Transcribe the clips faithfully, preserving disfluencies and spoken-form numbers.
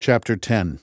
Chapter ten.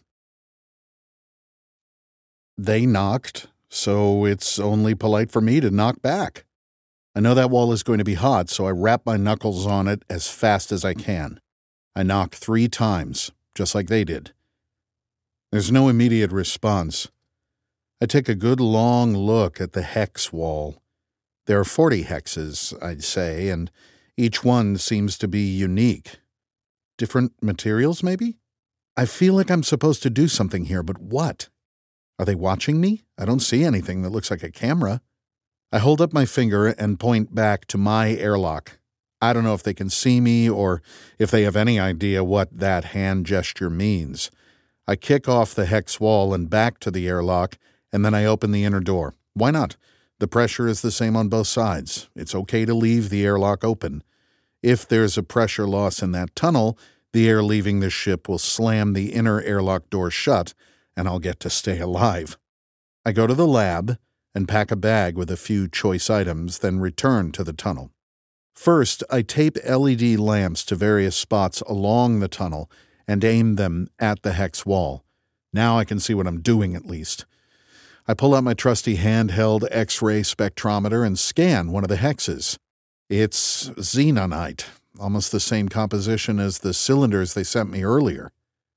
They knocked, so it's only polite for me to knock back. I know that wall is going to be hot, so I wrap my knuckles on it as fast as I can. I knock three times, just like they did. There's no immediate response. I take a good long look at the hex wall. There are forty hexes, I'd say, and each one seems to be unique. Different materials, maybe? I feel like I'm supposed to do something here, but what? Are they watching me? I don't see anything that looks like a camera. I hold up my finger and point back to my airlock. I don't know if they can see me or if they have any idea what that hand gesture means. I kick off the hex wall and back to the airlock, and then I open the inner door. Why not? The pressure is the same on both sides. It's okay to leave the airlock open. If there's a pressure loss in that tunnel, the air leaving the ship will slam the inner airlock door shut, and I'll get to stay alive. I go to the lab and pack a bag with a few choice items, then return to the tunnel. First, I tape L E D lamps to various spots along the tunnel and aim them at the hex wall. Now I can see what I'm doing, at least. I pull out my trusty handheld X-ray spectrometer and scan one of the hexes. It's xenonite, almost the same composition as the cylinders they sent me earlier.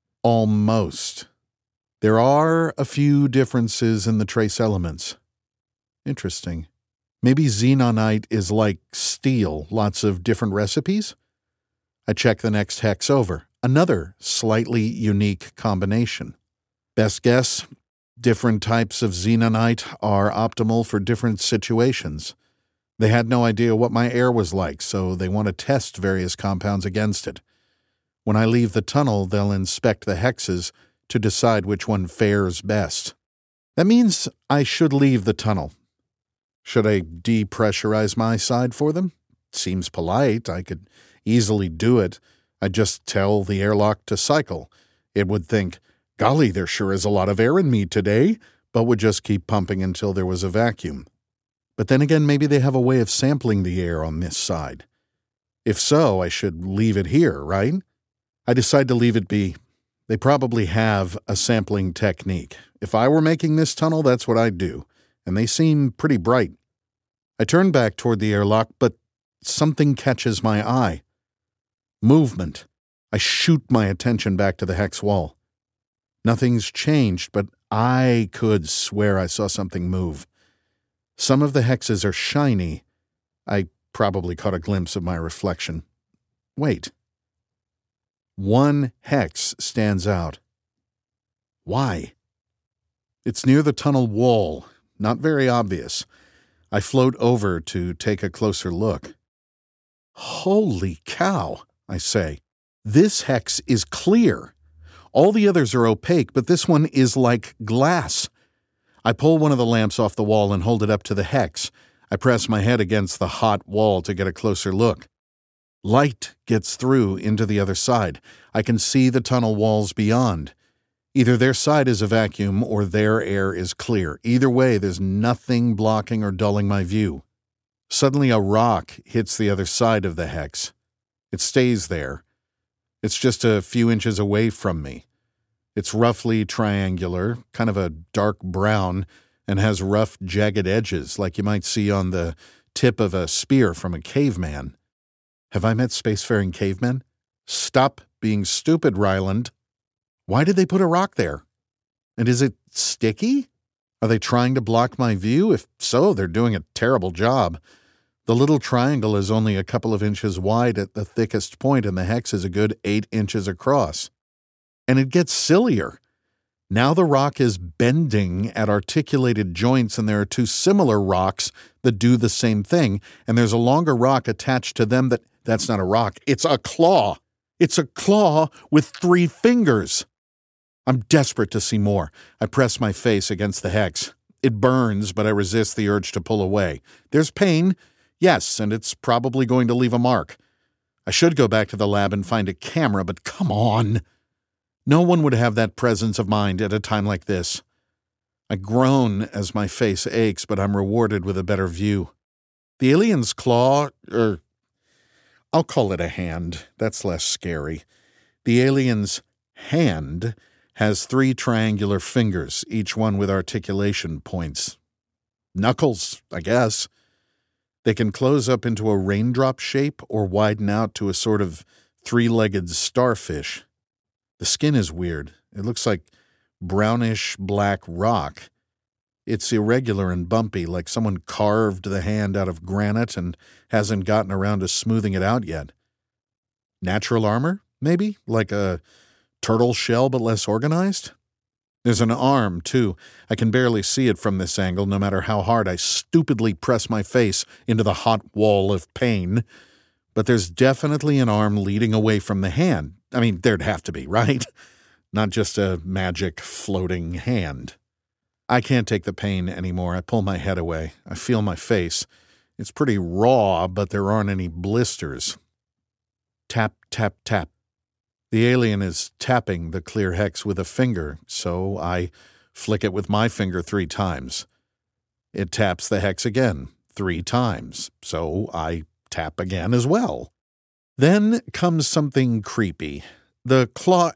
Almost. There are a few differences in the trace elements. Interesting. Maybe xenonite is like steel, lots of different recipes? I check the next hex over. Another slightly unique combination. Best guess, different types of xenonite are optimal for different situations. They had no idea what my air was like, so they want to test various compounds against it. When I leave the tunnel, they'll inspect the hexes to decide which one fares best. That means I should leave the tunnel. Should I depressurize my side for them? Seems polite. I could easily do it. I'd just tell the airlock to cycle. It would think, golly, there sure is a lot of air in me today, but would just keep pumping until there was a vacuum. But then again, maybe they have a way of sampling the air on this side. If so, I should leave it here, right? I decide to leave it be. They probably have a sampling technique. If I were making this tunnel, that's what I'd do. And they seem pretty bright. I turn back toward the airlock, but something catches my eye. Movement. I shoot my attention back to the hex wall. Nothing's changed, but I could swear I saw something move. Some of the hexes are shiny. I probably caught a glimpse of my reflection. Wait. One hex stands out. Why? It's near the tunnel wall. Not very obvious. I float over to take a closer look. Holy cow, I say. This hex is clear. All the others are opaque, but this one is like glass. I pull one of the lamps off the wall and hold it up to the hex. I press my head against the hot wall to get a closer look. Light gets through into the other side. I can see the tunnel walls beyond. Either their side is a vacuum or their air is clear. Either way, there's nothing blocking or dulling my view. Suddenly a rock hits the other side of the hex. It stays there. It's just a few inches away from me. It's roughly triangular, kind of a dark brown, and has rough, jagged edges like you might see on the tip of a spear from a caveman. Have I met spacefaring cavemen? Stop being stupid, Ryland. Why did they put a rock there? And is it sticky? Are they trying to block my view? If so, they're doing a terrible job. The little triangle is only a couple of inches wide at the thickest point, and the hex is a good eight inches across. And it gets sillier. Now the rock is bending at articulated joints, and there are two similar rocks that do the same thing, and there's a longer rock attached to them that, that's not a rock, it's a claw. It's a claw with three fingers. I'm desperate to see more. I press my face against the hex. It burns, but I resist the urge to pull away. There's pain, yes, and it's probably going to leave a mark. I should go back to the lab and find a camera, but come on. No one would have that presence of mind at a time like this. I groan as my face aches, but I'm rewarded with a better view. The alien's claw, er, I'll call it a hand. That's less scary. The alien's hand has three triangular fingers, each one with articulation points. Knuckles, I guess. They can close up into a raindrop shape or widen out to a sort of three-legged starfish. The skin is weird. It looks like brownish black rock. It's irregular and bumpy, like someone carved the hand out of granite and hasn't gotten around to smoothing it out yet. Natural armor, maybe? Like a turtle shell but less organized? There's an arm, too. I can barely see it from this angle, no matter how hard I stupidly press my face into the hot wall of pain. But there's definitely an arm leading away from the hand. I mean, there'd have to be, right? Not just a magic floating hand. I can't take the pain anymore. I pull my head away. I feel my face. It's pretty raw, but there aren't any blisters. Tap, tap, tap. The alien is tapping the clear hex with a finger, so I flick it with my finger three times. It taps the hex again, three times, so I tap again as well. Then comes something creepy. The claw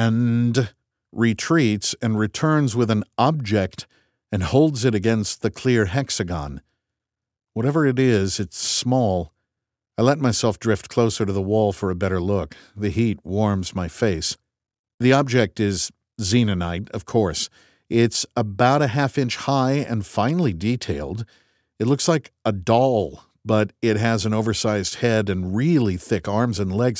hand retreats and returns with an object and holds it against the clear hexagon. Whatever it is, it's small. I let myself drift closer to the wall for a better look. The heat warms my face. The object is xenonite, of course. It's about a half inch high and finely detailed. It looks like a doll, but it has an oversized head and really thick arms and legs.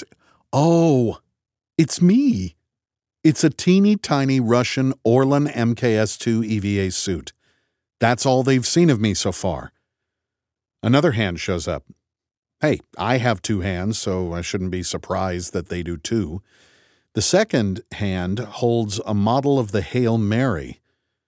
Oh, it's me. It's a teeny tiny Russian Orlan M K S two E V A suit. That's all they've seen of me so far. Another hand shows up. Hey, I have two hands, so I shouldn't be surprised that they do too. The second hand holds a model of the Hail Mary.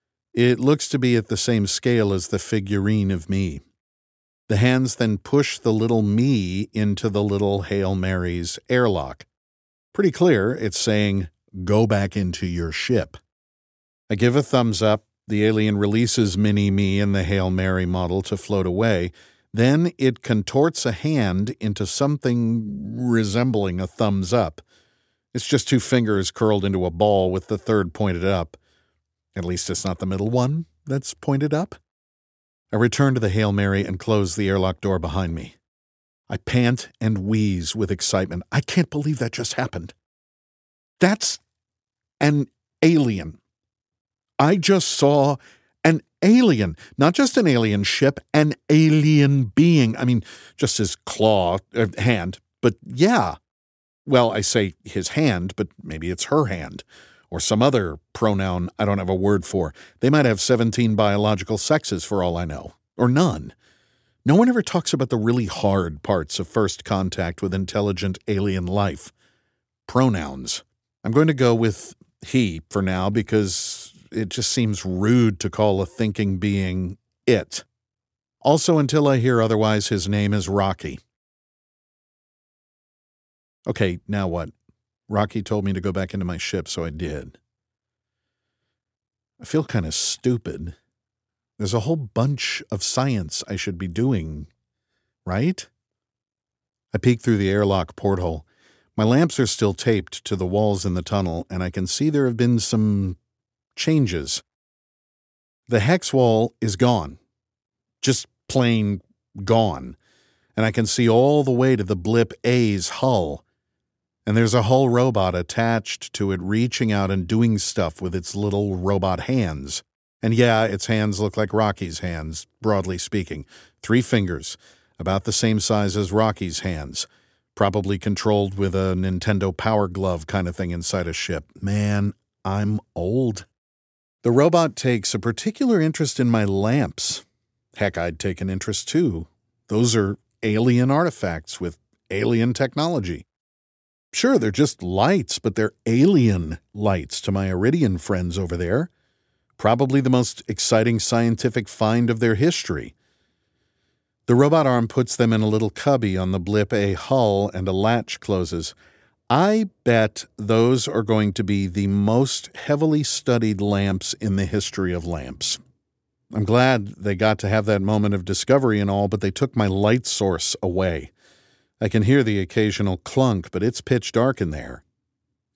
It looks to be at the same scale as the figurine of me. The hands then push the little me into the little Hail Mary's airlock. Pretty clear, it's saying, "Go back into your ship." I give a thumbs up. The alien releases mini-me and the Hail Mary model to float away. Then it contorts a hand into something resembling a thumbs up. It's just two fingers curled into a ball with the third pointed up. At least it's not the middle one that's pointed up. I return to the Hail Mary and close the airlock door behind me. I pant and wheeze with excitement. I can't believe that just happened. That's an alien. I just saw an alien, not just an alien ship, an alien being. I mean, just his claw, uh, hand, but yeah. Well, I say his hand, but maybe it's her hand, or some other pronoun I don't have a word for. They might have seventeen biological sexes for all I know, or none. No one ever talks about the really hard parts of first contact with intelligent alien life. Pronouns. I'm going to go with he for now because it just seems rude to call a thinking being it. Also, until I hear otherwise, his name is Rocky. Okay, now what? Rocky told me to go back into my ship, so I did. I feel kind of stupid. There's a whole bunch of science I should be doing, right? I peek through the airlock porthole. My lamps are still taped to the walls in the tunnel, and I can see there have been some changes. The hex wall is gone. Just plain gone. And I can see all the way to the Blip A's hull. And there's a hull robot attached to it reaching out and doing stuff with its little robot hands. And yeah, its hands look like Rocky's hands, broadly speaking. Three fingers, about the same size as Rocky's hands. Probably controlled with a Nintendo Power Glove kind of thing inside a ship. Man, I'm old. The robot takes a particular interest in my lamps. Heck, I'd take an interest too. Those are alien artifacts with alien technology. Sure, they're just lights, but they're alien lights to my Iridian friends over there. Probably the most exciting scientific find of their history. The robot arm puts them in a little cubby on the Blip A hull and a latch closes. I bet those are going to be the most heavily studied lamps in the history of lamps. I'm glad they got to have that moment of discovery and all, but they took my light source away. I can hear the occasional clunk, but it's pitch dark in there.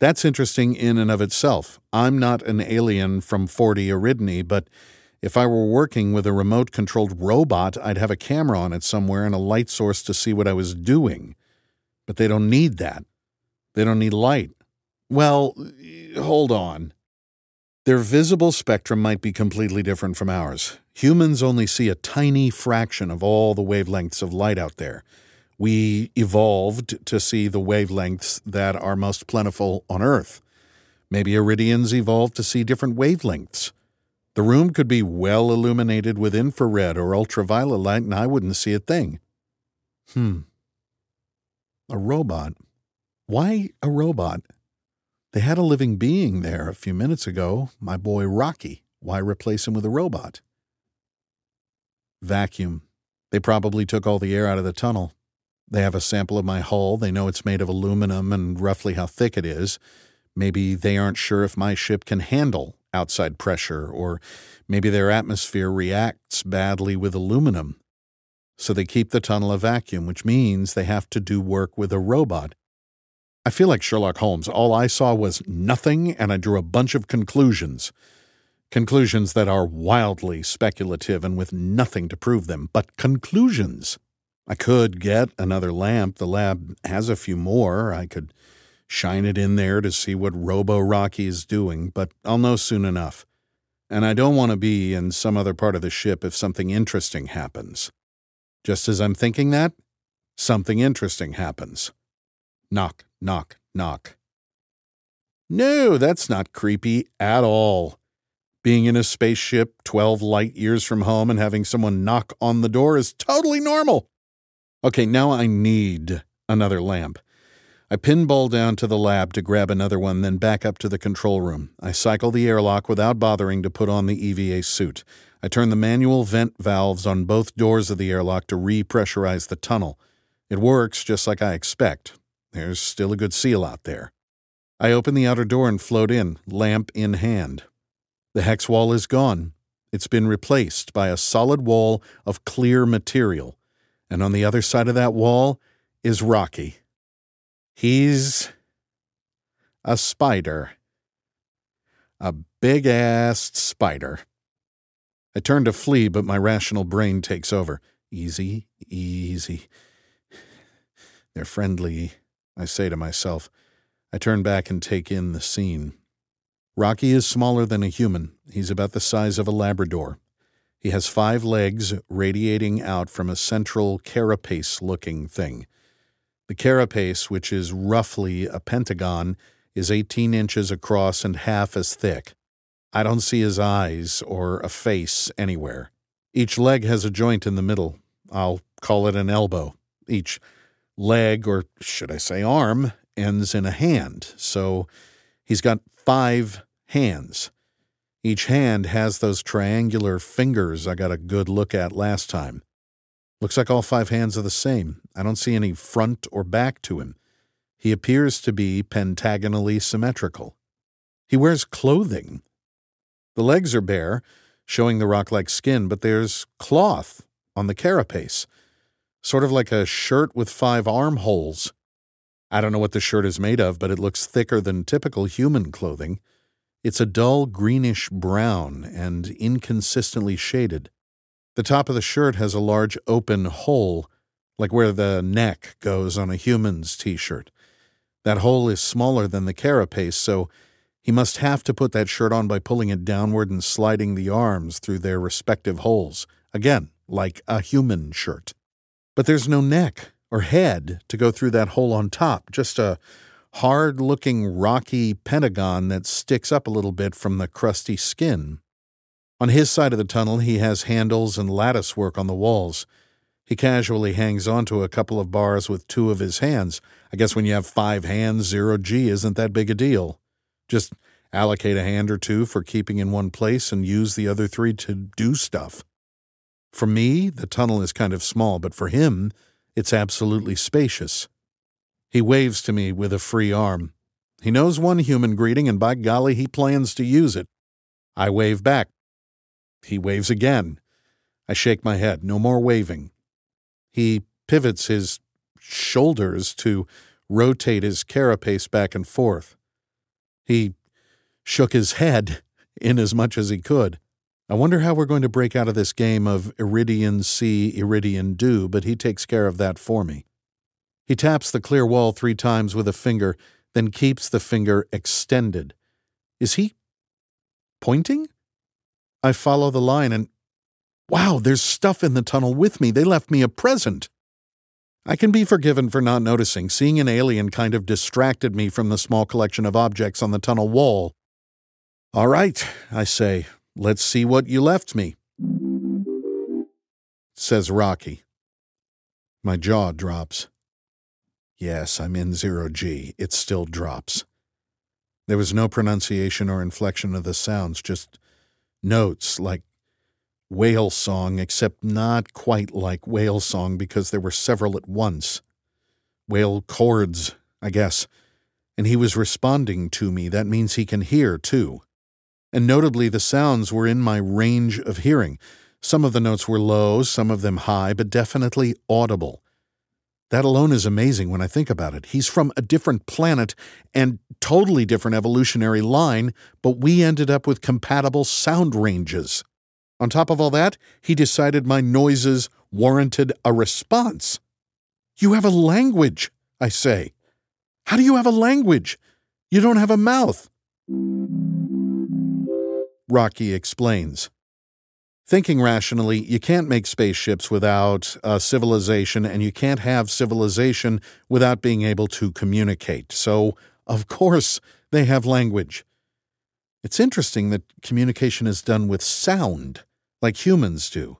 That's interesting in and of itself. I'm not an alien from forty Eridani, but if I were working with a remote-controlled robot, I'd have a camera on it somewhere and a light source to see what I was doing. But they don't need that. They don't need light. Well, hold on. Their visible spectrum might be completely different from ours. Humans only see a tiny fraction of all the wavelengths of light out there. We evolved to see the wavelengths that are most plentiful on Earth. Maybe Iridians evolved to see different wavelengths. The room could be well illuminated with infrared or ultraviolet light, and I wouldn't see a thing. Hmm. A robot. Why a robot? They had a living being there a few minutes ago, my boy Rocky. Why replace him with a robot? Vacuum. They probably took all the air out of the tunnel. They have a sample of my hull. They know it's made of aluminum and roughly how thick it is. Maybe they aren't sure if my ship can handle outside pressure, or maybe their atmosphere reacts badly with aluminum. So they keep the tunnel a vacuum, which means they have to do work with a robot. I feel like Sherlock Holmes. All I saw was nothing, and I drew a bunch of conclusions. Conclusions that are wildly speculative and with nothing to prove them, but conclusions. I could get another lamp. The lab has a few more. I could shine it in there to see what Robo-Rocky is doing, but I'll know soon enough. And I don't want to be in some other part of the ship if something interesting happens. Just as I'm thinking that, something interesting happens. Knock, knock, knock. No, that's not creepy at all. Being in a spaceship twelve light years from home and having someone knock on the door is totally normal. Okay, now I need another lamp. I pinball down to the lab to grab another one, then back up to the control room. I cycle the airlock without bothering to put on the E V A suit. I turn the manual vent valves on both doors of the airlock to repressurize the tunnel. It works just like I expect. There's still a good seal out there. I open the outer door and float in, lamp in hand. The hex wall is gone. It's been replaced by a solid wall of clear material. And on the other side of that wall is Rocky. He's a spider. A big-ass spider. I turn to flee, but my rational brain takes over. Easy, easy. They're friendly, I say to myself. I turn back and take in the scene. Rocky is smaller than a human. He's about the size of a Labrador. He has five legs radiating out from a central carapace-looking thing. The carapace, which is roughly a pentagon, is eighteen inches across and half as thick. I don't see his eyes or a face anywhere. Each leg has a joint in the middle. I'll call it an elbow. Each leg, or should I say arm, ends in a hand. So he's got five hands. Each hand has those triangular fingers I got a good look at last time. Looks like all five hands are the same. I don't see any front or back to him. He appears to be pentagonally symmetrical. He wears clothing. The legs are bare, showing the rock-like skin, but there's cloth on the carapace, sort of like a shirt with five armholes. I don't know what the shirt is made of, but it looks thicker than typical human clothing. It's a dull greenish brown and inconsistently shaded. The top of the shirt has a large open hole, like where the neck goes on a human's t-shirt. That hole is smaller than the carapace, so he must have to put that shirt on by pulling it downward and sliding the arms through their respective holes. Again, like a human shirt. But there's no neck or head to go through that hole on top, just a hard-looking rocky pentagon that sticks up a little bit from the crusty skin. On his side of the tunnel, he has handles and lattice work on the walls. He casually hangs onto a couple of bars with two of his hands. I guess when you have five hands, zero G isn't that big a deal. Just allocate a hand or two for keeping in one place and use the other three to do stuff. For me, the tunnel is kind of small, but for him, it's absolutely spacious. He waves to me with a free arm. He knows one human greeting, and by golly, he plans to use it. I wave back. He waves again. I shake my head. No more waving. He pivots his shoulders to rotate his carapace back and forth. He shook his head in as much as he could. I wonder how we're going to break out of this game of Iridian see, Iridian do, but he takes care of that for me. He taps the clear wall three times with a finger, then keeps the finger extended. Is he pointing? I follow the line and, wow, there's stuff in the tunnel with me. They left me a present. I can be forgiven for not noticing. Seeing an alien kind of distracted me from the small collection of objects on the tunnel wall. All right, I say, let's see what you left me, says Rocky. My jaw drops. Yes, I'm in zero G. It still drops. There was no pronunciation or inflection of the sounds, just notes like whale song, except not quite like whale song because there were several at once. Whale chords, I guess. And he was responding to me. That means he can hear, too. And notably, the sounds were in my range of hearing. Some of the notes were low, some of them high, but definitely audible. That alone is amazing when I think about it. He's from a different planet and totally different evolutionary line, but we ended up with compatible sound ranges. On top of all that, he decided my noises warranted a response. You have a language, I say. How do you have a language? You don't have a mouth. Rocky explains. Thinking rationally, you can't make spaceships without a civilization, and you can't have civilization without being able to communicate. So, of course, they have language. It's interesting that communication is done with sound, like humans do.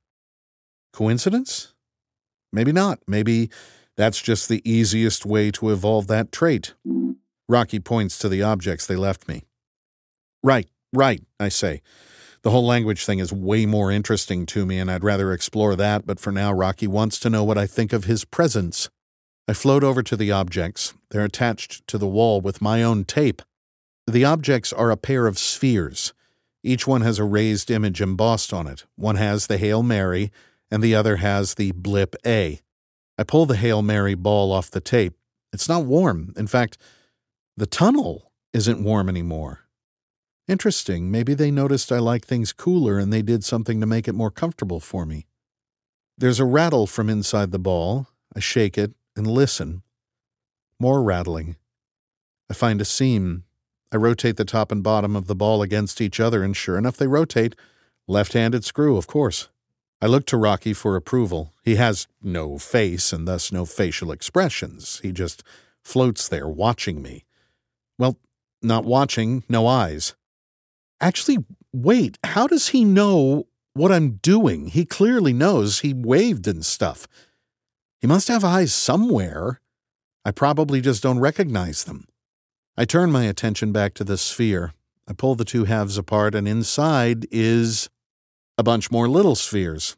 Coincidence? Maybe not. Maybe that's just the easiest way to evolve that trait. Rocky points to the objects they left me. Right, right, I say. The whole language thing is way more interesting to me, and I'd rather explore that, but for now Rocky wants to know what I think of his presence. I float over to the objects. They're attached to the wall with my own tape. The objects are a pair of spheres. Each one has a raised image embossed on it. One has the Hail Mary, and the other has the blip A. I pull the Hail Mary ball off the tape. It's not warm. In fact, the tunnel isn't warm anymore. Interesting. Maybe they noticed I like things cooler and they did something to make it more comfortable for me. There's a rattle from inside the ball. I shake it and listen. More rattling. I find a seam. I rotate the top and bottom of the ball against each other, and sure enough, they rotate. Left-handed screw, of course. I look to Rocky for approval. He has no face and thus no facial expressions. He just floats there watching me. Well, not watching, no eyes. Actually, wait, how does he know what I'm doing? He clearly knows. He waved and stuff. He must have eyes somewhere. I probably just don't recognize them. I turn my attention back to the sphere. I pull the two halves apart, and inside is a bunch more little spheres.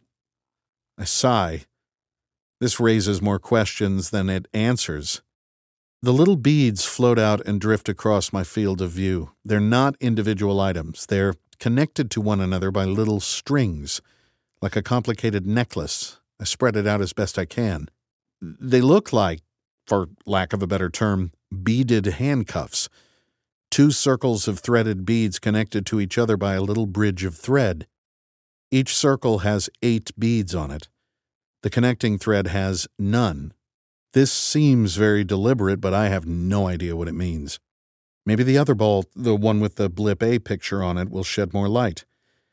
I sigh. This raises more questions than it answers. The little beads float out and drift across my field of view. They're not individual items. They're connected to one another by little strings, like a complicated necklace. I spread it out as best I can. They look like, for lack of a better term, beaded handcuffs. Two circles of threaded beads connected to each other by a little bridge of thread. Each circle has eight beads on it. The connecting thread has none. This seems very deliberate, but I have no idea what it means. Maybe the other ball, the one with the blip A picture on it, will shed more light.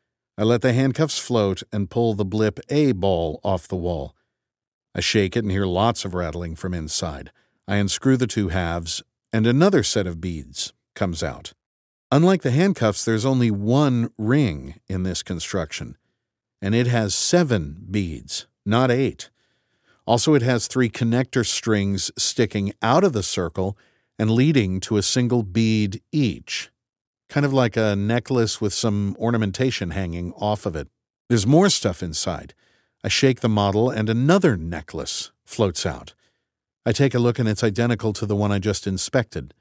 I let the handcuffs float and pull the blip A ball off the wall. I shake it and hear lots of rattling from inside. I unscrew the two halves, and another set of beads comes out. Unlike the handcuffs, there's only one ring in this construction, and it has seven beads, not eight. Also, it has three connector strings sticking out of the circle and leading to a single bead each, kind of like a necklace with some ornamentation hanging off of it. There's more stuff inside. I shake the model, and another necklace floats out. I take a look, and it's identical to the one I just inspected.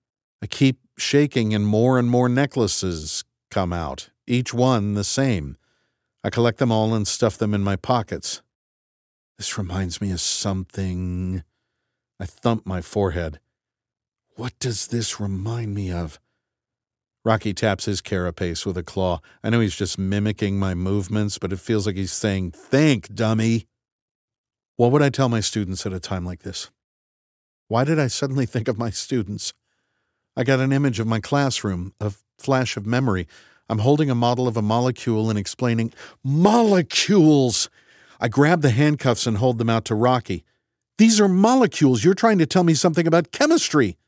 I keep shaking, and more and more necklaces come out, each one the same. I collect them all and stuff them in my pockets. This reminds me of something. I thump my forehead. What does this remind me of? Rocky taps his carapace with a claw. I know he's just mimicking my movements, but it feels like he's saying, "Think, dummy." What would I tell my students at a time like this? Why did I suddenly think of my students? I got an image of my classroom, a flash of memory. I'm holding a model of a molecule and explaining, "Molecules!" I grab the handcuffs and hold them out to Rocky. "These are molecules. You're trying to tell me something about chemistry."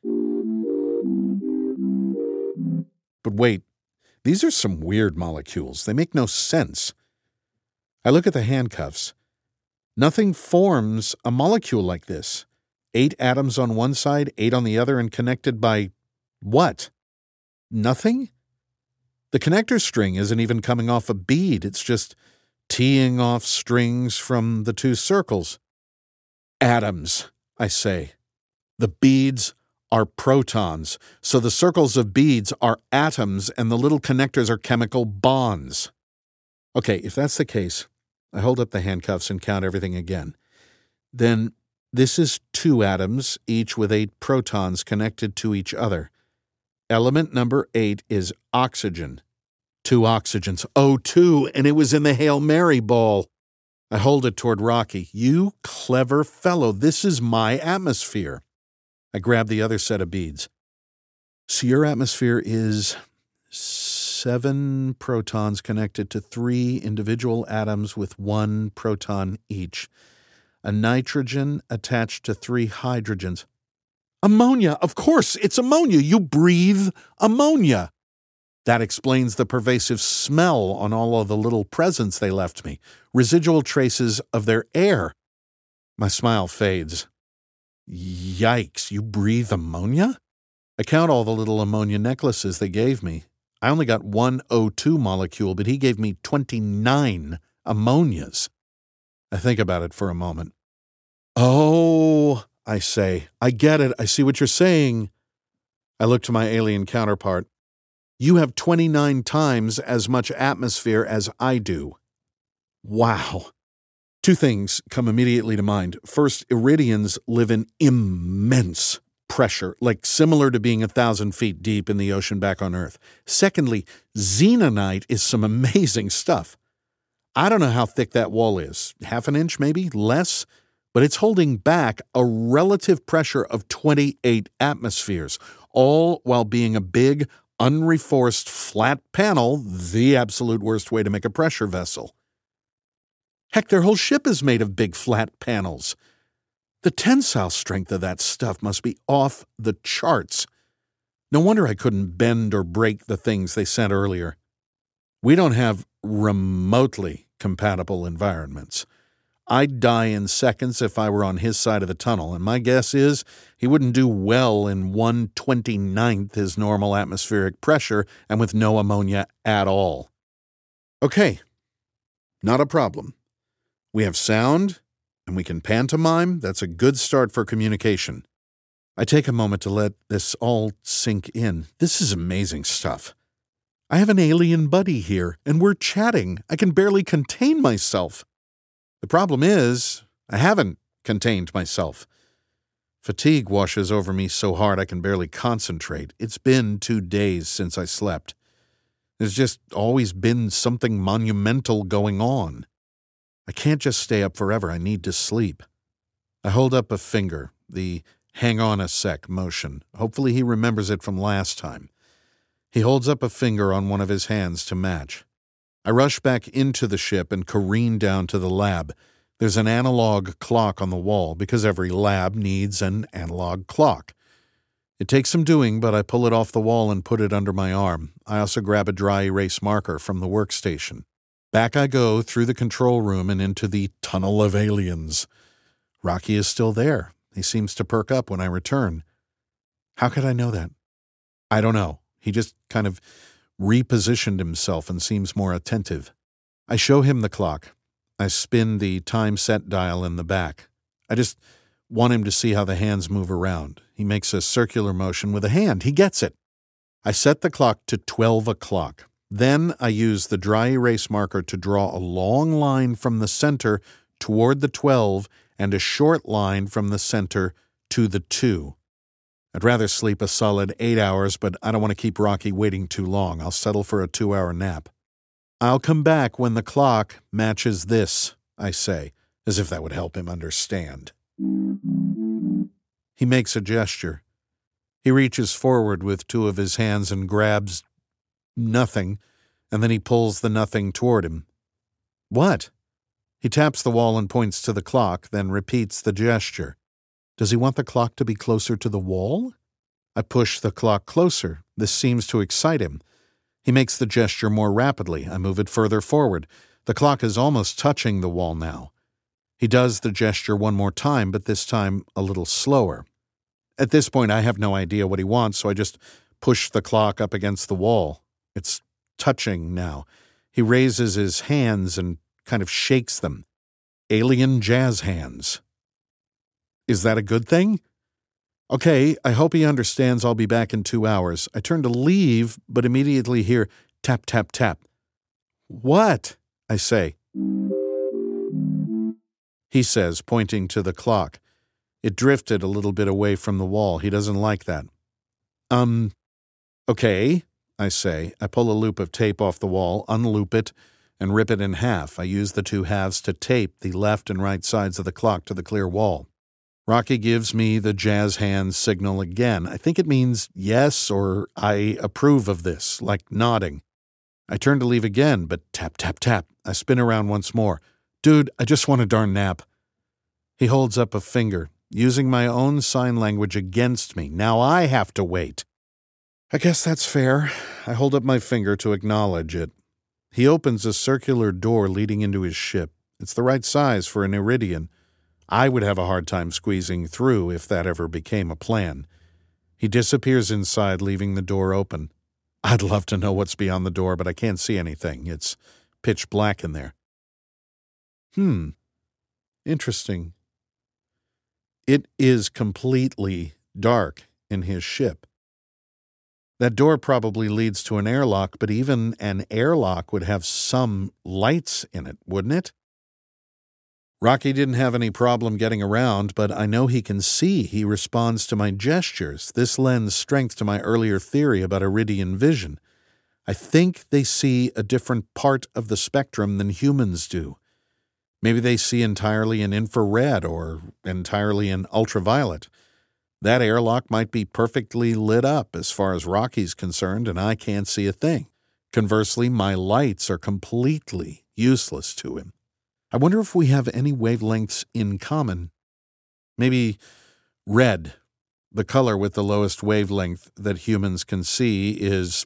But wait, these are some weird molecules. They make no sense. I look at the handcuffs. Nothing forms a molecule like this. Eight atoms on one side, eight on the other, and connected by what? Nothing? The connector string isn't even coming off a bead. It's just teeing off strings from the two circles. Atoms, I say. The beads are protons, so the circles of beads are atoms and the little connectors are chemical bonds. Okay, if that's the case, I hold up the handcuffs and count everything again. Then this is two atoms, each with eight protons connected to each other. Element number eight is oxygen. Two oxygens. O two, and it was in the Hail Mary ball. I hold it toward Rocky. "You clever fellow, this is my atmosphere." I grab the other set of beads. "So your atmosphere is seven protons connected to three individual atoms with one proton each. A nitrogen attached to three hydrogens." Ammonia, of course, it's ammonia. You breathe ammonia. That explains the pervasive smell on all of the little presents they left me, residual traces of their air. My smile fades. Yikes, you breathe ammonia? I count all the little ammonia necklaces they gave me. I only got one O two molecule, but he gave me twenty-nine ammonias. I think about it for a moment. "Oh," I say, "I get it. I see what you're saying." I look to my alien counterpart. "You have twenty-nine times as much atmosphere as I do." Wow. Two things come immediately to mind. First, Iridians live in immense pressure, like similar to being a thousand feet deep in the ocean back on Earth. Secondly, xenonite is some amazing stuff. I don't know how thick that wall is. Half an inch, maybe? Less? But it's holding back a relative pressure of twenty-eight atmospheres, all while being a big, unreforced flat panel, the absolute worst way to make a pressure vessel. Heck, their whole ship is made of big flat panels. The tensile strength of that stuff must be off the charts. No wonder I couldn't bend or break the things they sent earlier. We don't have remotely compatible environments. I'd die in seconds if I were on his side of the tunnel, and my guess is he wouldn't do well in one twenty-ninth his normal atmospheric pressure and with no ammonia at all. Okay, not a problem. We have sound, and we can pantomime. That's a good start for communication. I take a moment to let this all sink in. This is amazing stuff. I have an alien buddy here, and we're chatting. I can barely contain myself. The problem is, I haven't contained myself. Fatigue washes over me so hard I can barely concentrate. It's been two days since I slept. There's just always been something monumental going on. I can't just stay up forever. I need to sleep. I hold up a finger, the hang on a sec motion. Hopefully he remembers it from last time. He holds up a finger on one of his hands to match. I rush back into the ship and careen down to the lab. There's an analog clock on the wall because every lab needs an analog clock. It takes some doing, but I pull it off the wall and put it under my arm. I also grab a dry erase marker from the workstation. Back I go through the control room and into the tunnel of aliens. Rocky is still there. He seems to perk up when I return. How could I know that? I don't know. He just kind of repositioned himself and seems more attentive. I show him the clock. I spin the time set dial in the back. I just want him to see how the hands move around. He makes a circular motion with a hand. He gets it. I set the clock to twelve o'clock. Then I use the dry erase marker to draw a long line from the center toward the twelve and a short line from the center to the two. I'd rather sleep a solid eight hours, but I don't want to keep Rocky waiting too long. I'll settle for a two-hour nap. I'll come back when the clock matches this, I say, as if that would help him understand. He makes a gesture. He reaches forward with two of his hands and grabs nothing, and then he pulls the nothing toward him. What? He taps the wall and points to the clock, then repeats the gesture. Does he want the clock to be closer to the wall? I push the clock closer. This seems to excite him. He makes the gesture more rapidly. I move it further forward. The clock is almost touching the wall now. He does the gesture one more time, but this time a little slower. At this point, I have no idea what he wants, so I just push the clock up against the wall. It's touching now. He raises his hands and kind of shakes them. Alien jazz hands. Is that a good thing? Okay, I hope he understands I'll be back in two hours. I turn to leave, but immediately hear tap, tap, tap. What? I say. He says, pointing to the clock. It drifted a little bit away from the wall. He doesn't like that. Um, okay, I say. I pull a loop of tape off the wall, unloop it, and rip it in half. I use the two halves to tape the left and right sides of the clock to the clear wall. Rocky gives me the jazz hands signal again. I think it means yes or I approve of this, like nodding. I turn to leave again, but tap, tap, tap. I spin around once more. Dude, I just want a darn nap. He holds up a finger, using my own sign language against me. Now I have to wait. I guess that's fair. I hold up my finger to acknowledge it. He opens a circular door leading into his ship. It's the right size for an Iridian. I would have a hard time squeezing through if that ever became a plan. He disappears inside, leaving the door open. I'd love to know what's beyond the door, but I can't see anything. It's pitch black in there. Hmm. Interesting. It is completely dark in his ship. That door probably leads to an airlock, but even an airlock would have some lights in it, wouldn't it? Rocky didn't have any problem getting around, but I know he can see. He responds to my gestures. This lends strength to my earlier theory about Iridian vision. I think they see a different part of the spectrum than humans do. Maybe they see entirely in infrared or entirely in ultraviolet. That airlock might be perfectly lit up as far as Rocky's concerned, and I can't see a thing. Conversely, my lights are completely useless to him. I wonder if we have any wavelengths in common. Maybe red, the color with the lowest wavelength that humans can see, is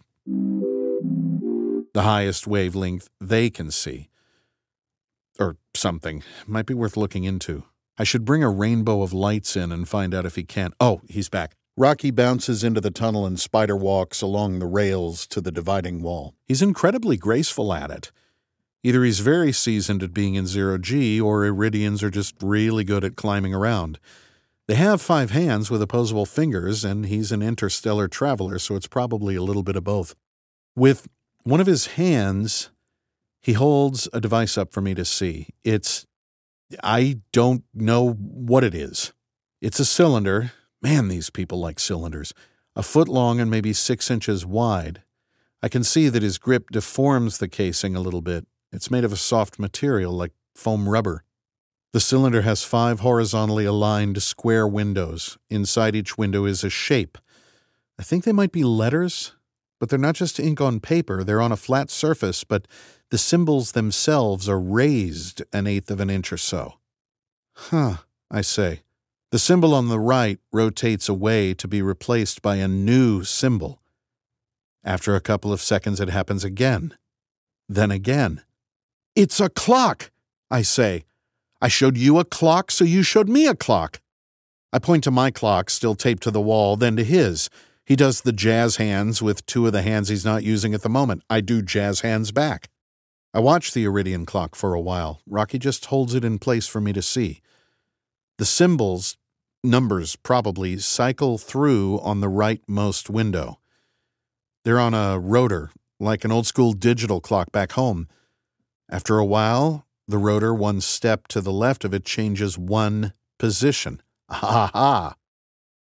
the highest wavelength they can see. Or something. Might be worth looking into. I should bring a rainbow of lights in and find out if he can. Oh, he's back. Rocky bounces into the tunnel and spider walks along the rails to the dividing wall. He's incredibly graceful at it. Either he's very seasoned at being in zero-G, or Iridians are just really good at climbing around. They have five hands with opposable fingers, and he's an interstellar traveler, so it's probably a little bit of both. With one of his hands, he holds a device up for me to see. It's... I don't know what it is. It's a cylinder. Man, these people like cylinders. A foot long and maybe six inches wide. I can see that his grip deforms the casing a little bit. It's made of a soft material like foam rubber. The cylinder has five horizontally aligned square windows. Inside each window is a shape. I think they might be letters, but they're not just ink on paper. They're on a flat surface, but the symbols themselves are raised an eighth of an inch or so. Huh, I say. The symbol on the right rotates away to be replaced by a new symbol. After a couple of seconds, it happens again. Then again. It's a clock, I say. I showed you a clock, so you showed me a clock. I point to my clock, still taped to the wall, then to his. He does the jazz hands with two of the hands he's not using at the moment. I do jazz hands back. I watch the Iridian clock for a while. Rocky just holds it in place for me to see. The symbols, numbers probably, cycle through on the rightmost window. They're on a rotor, like an old-school digital clock back home. After a while, the rotor one step to the left of it changes one position. Ha ha!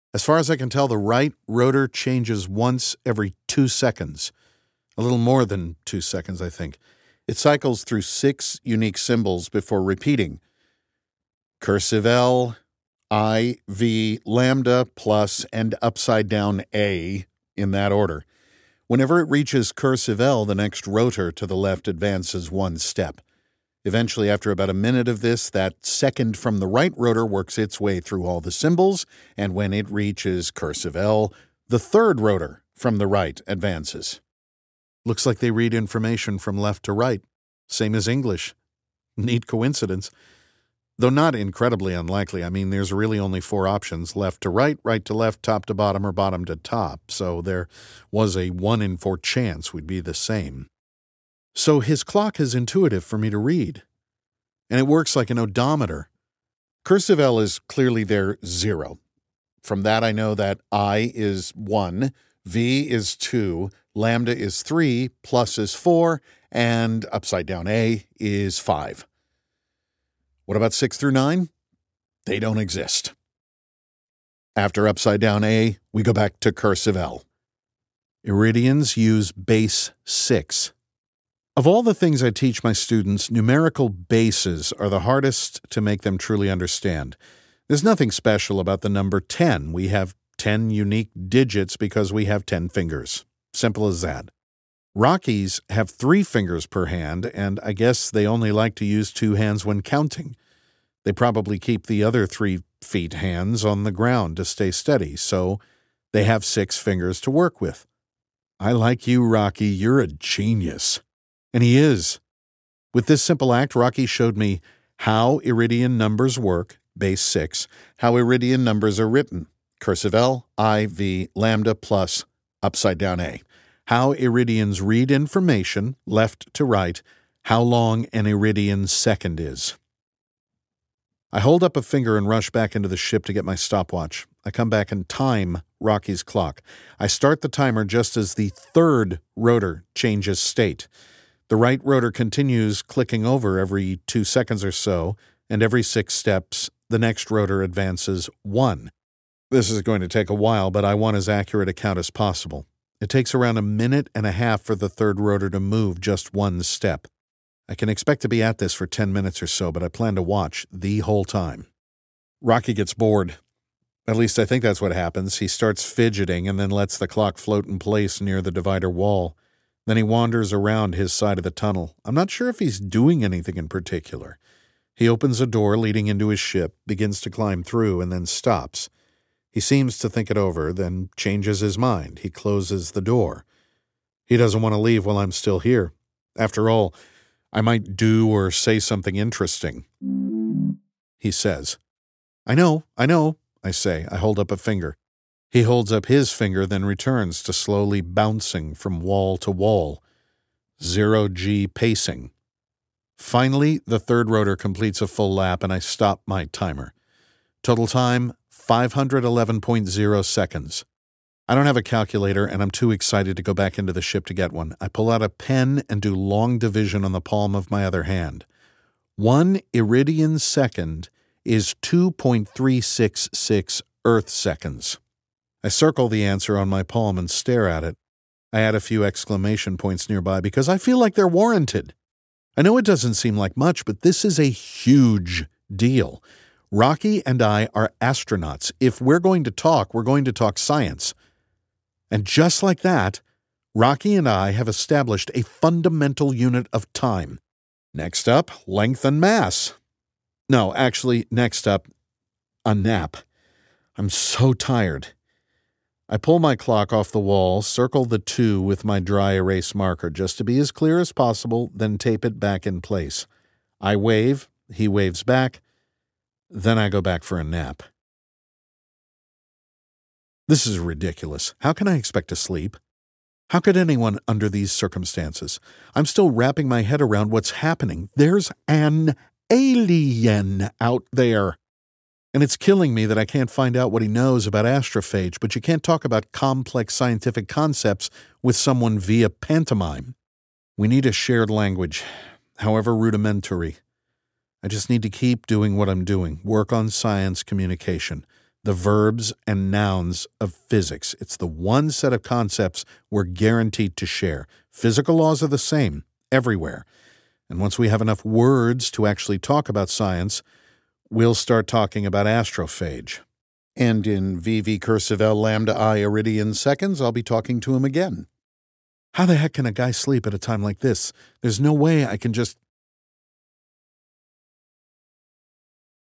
As far as I can tell, the right rotor changes once every two seconds. A little more than two seconds, I think. It cycles through six unique symbols before repeating. Cursive L, I, V, lambda, plus, and upside down A, in that order. Whenever it reaches cursive L, the next rotor to the left advances one step. Eventually, after about a minute of this, that second from the right rotor works its way through all the symbols, and when it reaches cursive L, the third rotor from the right advances. Looks like they read information from left to right, same as English. Neat coincidence. Though not incredibly unlikely. I mean, there's really only four options, left to right, right to left, top to bottom, or bottom to top, so there was a one in four chance we'd be the same. So his clock is intuitive for me to read, and it works like an odometer. Cursive L is clearly their zero. From that I know that I is one, V is two, lambda is three, plus is four, and upside down A is five. What about six through nine? They don't exist. After upside down A, we go back to cursive L. Iridians use base six. Of all the things I teach my students, numerical bases are the hardest to make them truly understand. There's nothing special about the number ten. We have ten unique digits because we have ten fingers. Simple as that. Rockies have three fingers per hand, and I guess they only like to use two hands when counting. They probably keep the other three feet hands on the ground to stay steady, so they have six fingers to work with. I like you, Rocky. You're a genius. And he is. With this simple act, Rocky showed me how Iridian numbers work, base six, how Iridian numbers are written, cursive L, I, V, lambda, plus, upside down A, how Iridians read information, left to right, how long an Iridian second is. I hold up a finger and rush back into the ship to get my stopwatch. I come back and time Rocky's clock. I start the timer just as the third rotor changes state. The right rotor continues clicking over every two seconds or so, and every six steps, the next rotor advances one. This is going to take a while, but I want as accurate a count as possible. It takes around a minute and a half for the third rotor to move just one step. I can expect to be at this for ten minutes or so, but I plan to watch the whole time. Rocky gets bored. At least I think that's what happens. He starts fidgeting and then lets the clock float in place near the divider wall. Then he wanders around his side of the tunnel. I'm not sure if he's doing anything in particular. He opens a door leading into his ship, begins to climb through, and then stops. He seems to think it over, then changes his mind. He closes the door. He doesn't want to leave while I'm still here. After all, I might do or say something interesting. He says. I know, I know, I say. I hold up a finger. He holds up his finger, then returns to slowly bouncing from wall to wall. Zero-G pacing. Finally, the third rotor completes a full lap, and I stop my timer. Total time, five hundred eleven point zero seconds. I don't have a calculator, and I'm too excited to go back into the ship to get one. I pull out a pen and do long division on the palm of my other hand. One Iridian second is two point three six six Earth seconds. I circle the answer on my palm and stare at it. I add a few exclamation points nearby because I feel like they're warranted. I know it doesn't seem like much, but this is a huge deal. Rocky and I are astronauts. If we're going to talk, we're going to talk science. And just like that, Rocky and I have established a fundamental unit of time. Next up, length and mass. No, actually, next up, a nap. I'm so tired. I pull my clock off the wall, circle the two with my dry erase marker just to be as clear as possible, then tape it back in place. I wave, he waves back, then I go back for a nap. This is ridiculous. How can I expect to sleep? How could anyone under these circumstances? I'm still wrapping my head around what's happening. There's an alien out there. And it's killing me that I can't find out what he knows about astrophage, but you can't talk about complex scientific concepts with someone via pantomime. We need a shared language, however rudimentary. I just need to keep doing what I'm doing, work on science communication, the verbs and nouns of physics. It's the one set of concepts we're guaranteed to share. Physical laws are the same everywhere. And once we have enough words to actually talk about science, we'll start talking about astrophage. And in V V cursive L lambda I iridian seconds, I'll be talking to him again. How the heck can a guy sleep at a time like this? There's no way I can just